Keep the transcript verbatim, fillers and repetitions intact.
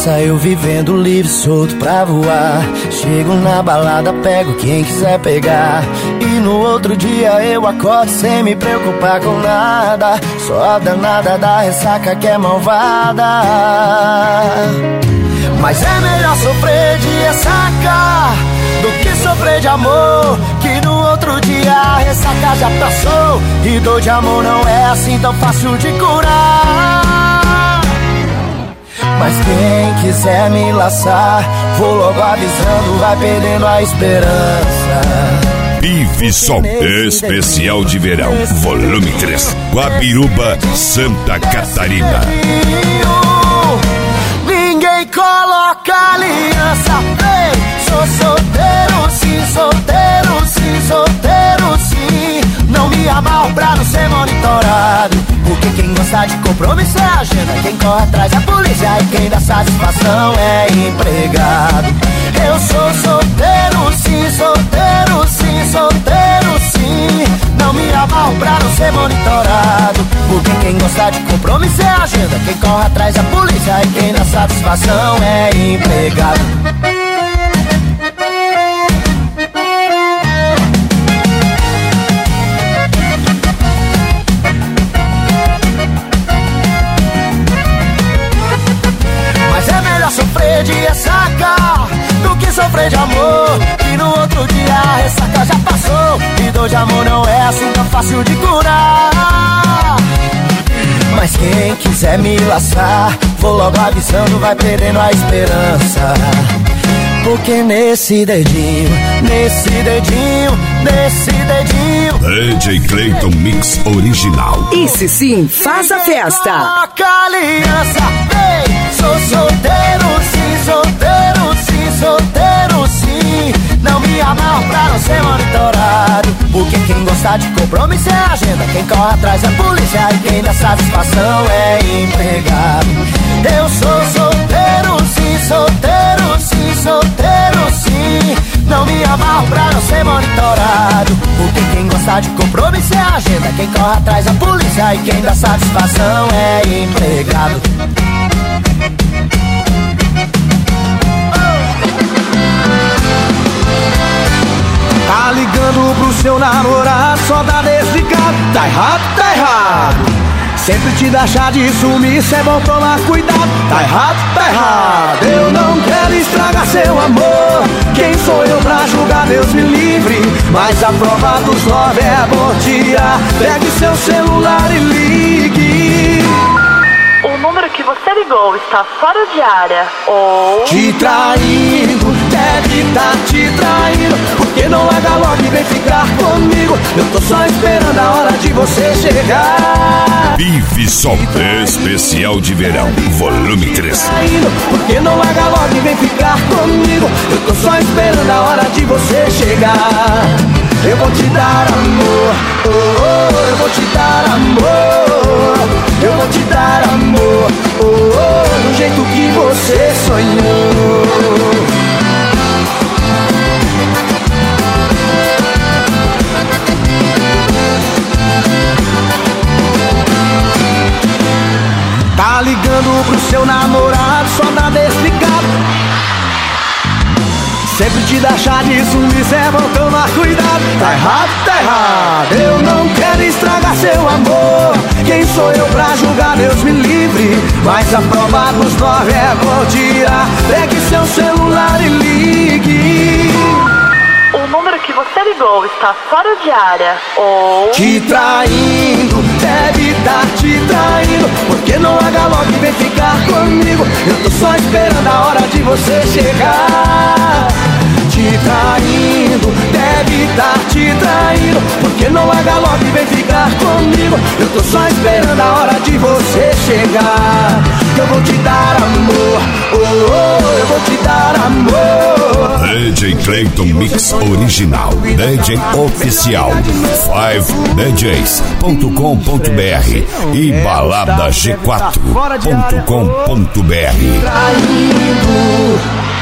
saiu vivendo livre, solto pra voar. Chego na balada, pego quem quiser pegar. E no outro dia eu acordo sem me preocupar com nada. Só a danada da ressaca que é malvada. Mas é melhor sofrer de ressaca do que sofrer de amor, que no outro dia a ressaca já passou. E dor de amor não é assim tão fácil de curar. Mas quem quiser me laçar, vou logo avisando, vai perdendo a esperança. Bifisol especial de verão, volume três, Guabiruba, Santa Catarina. Ninguém coloca aliança, ei, sou solteiro sim, solteiro sim, solteiro sim. Não me amarro pra não ser monitorado, porque quem gosta de compromisso é a agenda. Quem corre atrás é a polícia e quem dá satisfação é empregado. Eu sou solteiro sim, solteiro sim, solteiro sim. Não me amarro pra não ser monitorado, porque quem gosta de compromisso é a agenda. Quem corre atrás é a polícia e quem dá satisfação é empregado. Sofrer de ressaca do que sofrer de amor, e no outro dia a ressaca já passou. E dor de amor não é assim tão fácil de curar. Mas quem quiser me laçar, vou logo avisando, vai perdendo a esperança. Porque nesse dedinho, nesse dedinho, nesse dedinho, D J Clayton Mix Original. Esse sim, faz a festa. Coloca aliança, ei, sou solteiro sim, solteiro sim, solteiro sim. Não me amarro pra não ser monitorado, porque quem gosta de compromisso é a agenda. Quem corre atrás é a polícia e quem dá satisfação é empregado. Eu sou solteiro sim, solteiro sim, solteiro sim. Não me amarro pra não ser monitorado, porque quem gosta de compromisso é a agenda. Quem corre atrás é a polícia e quem dá satisfação é empregado. Tá ligando pro seu namorado, só dá desligado. Tá errado, tá errado. Sempre te dá chá de sumiço, é bom tomar cuidado. Tá errado, tá errado. Eu não quero estragar seu amor. Quem sou eu pra julgar, Deus me livre. Mas a prova dos nove é bom dia. Pegue seu celular e ligue. O número que você ligou está fora de área ou... Te traindo, deve tá te traindo. Porque não larga logo e vem ficar comigo. Eu tô só esperando a hora de você chegar. Bifisol especial de verão, volume três. Porque não larga logo e vem ficar comigo. Eu tô só esperando a hora de você chegar. Eu vou te dar amor, oh, oh, eu vou te dar amor. Eu vou te dar amor, oh, oh, do jeito que você sonhou. Tá ligando pro seu namorado, só dá desligado. Sempre te dá chá de sumiço, é bom tomar cuidado. Tá errado, tá errado. Eu não quero estragar seu amor. Quem sou eu pra julgar, Deus me livre. Mas a prova dos nove é bom dia. Pegue seu celular e ligue. O número que você ligou está fora de área ou... Te traindo, deve tá te traindo. Porque não larga logo e vem ficar comigo. Eu tô só esperando a hora de você chegar. Te traindo, deve tá te traindo. Porque não larga logo e vem ficar comigo. Eu tô só esperando a hora de você chegar. Eu vou te dar amor, oh, oh, eu vou te dar amor. D J Clayton Mix Original, D J Oficial, cinco d js ponto com ponto b r e balada g quatro ponto com ponto b r.